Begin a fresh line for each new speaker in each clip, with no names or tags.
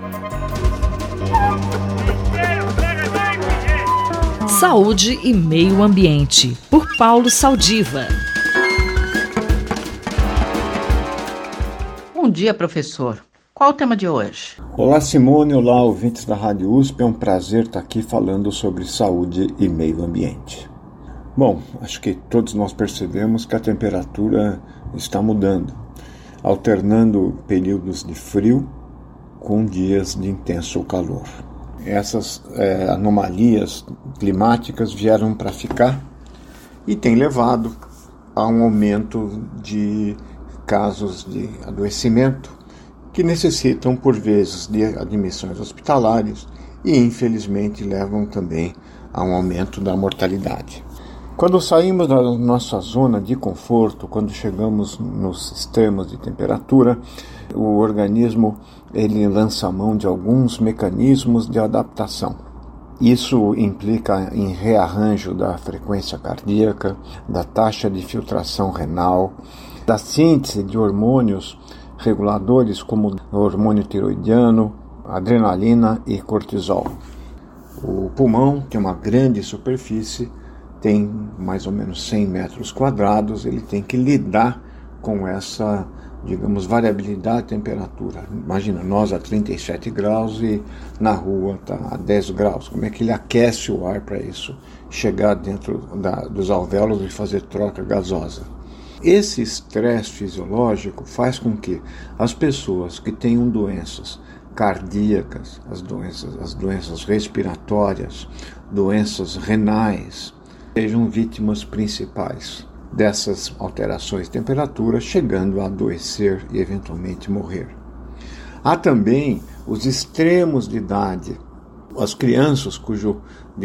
Saúde e Meio Ambiente, por Paulo Saldiva.
Bom dia, professor. Qual o tema de hoje?
Olá, Simone. Olá, ouvintes da Rádio USP. É um prazer estar aqui falando sobre saúde e meio ambiente. Bom, acho que todos nós percebemos que a temperatura está mudando, alternando períodos de frio com dias de intenso calor. Essas anomalias climáticas vieram para ficar e têm levado a um aumento de casos de adoecimento que necessitam, por vezes, de admissões hospitalares e, infelizmente, levam também a um aumento da mortalidade. Quando saímos da nossa zona de conforto, quando chegamos nos extremos de temperatura, o organismo ele lança mão de alguns mecanismos de adaptação. Isso implica em rearranjo da frequência cardíaca, da taxa de filtração renal, da síntese de hormônios reguladores como o hormônio tiroidiano, adrenalina e cortisol. O pulmão tem uma grande superfície, tem mais ou menos 100 metros quadrados, ele tem que lidar com essa, variabilidade de temperatura. Imagina, nós a 37 graus e na rua está a 10 graus. Como é que ele aquece o ar para isso chegar dentro dos alvéolos e fazer troca gasosa? Esse estresse fisiológico faz com que as pessoas que tenham doenças cardíacas, as doenças respiratórias, doenças renais, sejam vítimas principais dessas alterações de temperatura, chegando a adoecer e eventualmente morrer. Há também os extremos de idade, as crianças cujo,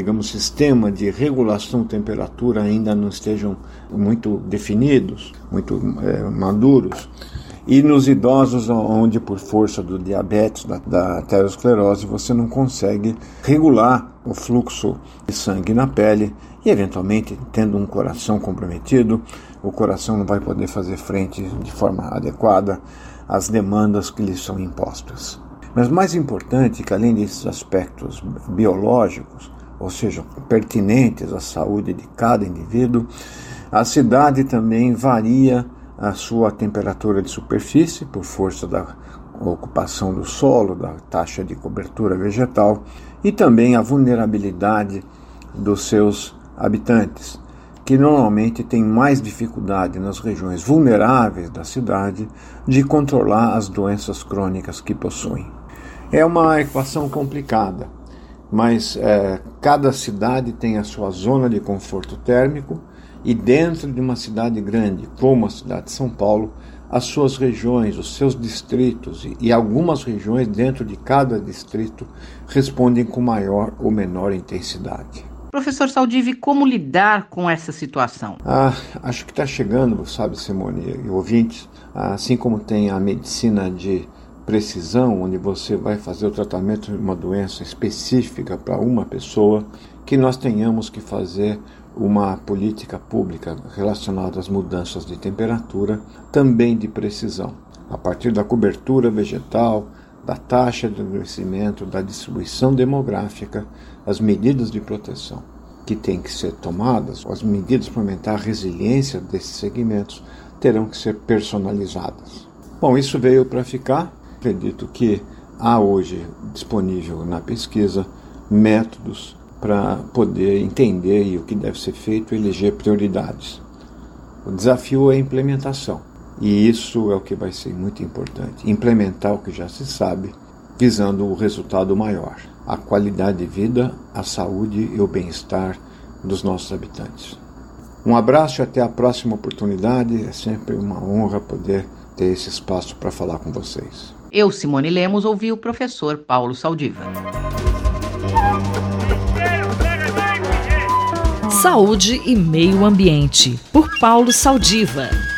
sistema de regulação de temperatura ainda não estejam muito definidos, muito maduros, e nos idosos onde por força do diabetes, da aterosclerose, você não consegue regular o fluxo de sangue na pele e eventualmente, tendo um coração comprometido, o coração não vai poder fazer frente de forma adequada às demandas que lhe são impostas. Mas mais importante que além desses aspectos biológicos, ou seja, pertinentes à saúde de cada indivíduo, a cidade também varia a sua temperatura de superfície por força da ocupação do solo, da taxa de cobertura vegetal e também a vulnerabilidade dos seus habitantes, que normalmente têm mais dificuldade nas regiões vulneráveis da cidade de controlar as doenças crônicas que possuem. É uma equação complicada, mas cada cidade tem a sua zona de conforto térmico e dentro de uma cidade grande, como a cidade de São Paulo, as suas regiões, os seus distritos e algumas regiões dentro de cada distrito respondem com maior ou menor intensidade.
Professor Saldiva, como lidar com essa situação?
Acho que está chegando, sabe, Simone e ouvintes, assim como tem a medicina de precisão, onde você vai fazer o tratamento de uma doença específica para uma pessoa, que nós tenhamos que fazer uma política pública relacionada às mudanças de temperatura, também de precisão, a partir da cobertura vegetal, da taxa de adoecimento, da distribuição demográfica, as medidas de proteção que têm que ser tomadas, as medidas para aumentar a resiliência desses segmentos terão que ser personalizadas. Bom, isso veio para ficar. Acredito que há hoje disponível na pesquisa métodos para poder entender o que deve ser feito e eleger prioridades. O desafio é a implementação, e isso é o que vai ser muito importante. Implementar o que já se sabe, visando o resultado maior, a qualidade de vida, a saúde e o bem-estar dos nossos habitantes. Um abraço e até a próxima oportunidade. É sempre uma honra poder ter esse espaço para falar com vocês.
Eu, Simone Lemos, ouvi o professor Paulo Saldiva.
Saúde e Meio Ambiente, por Paulo Saldiva.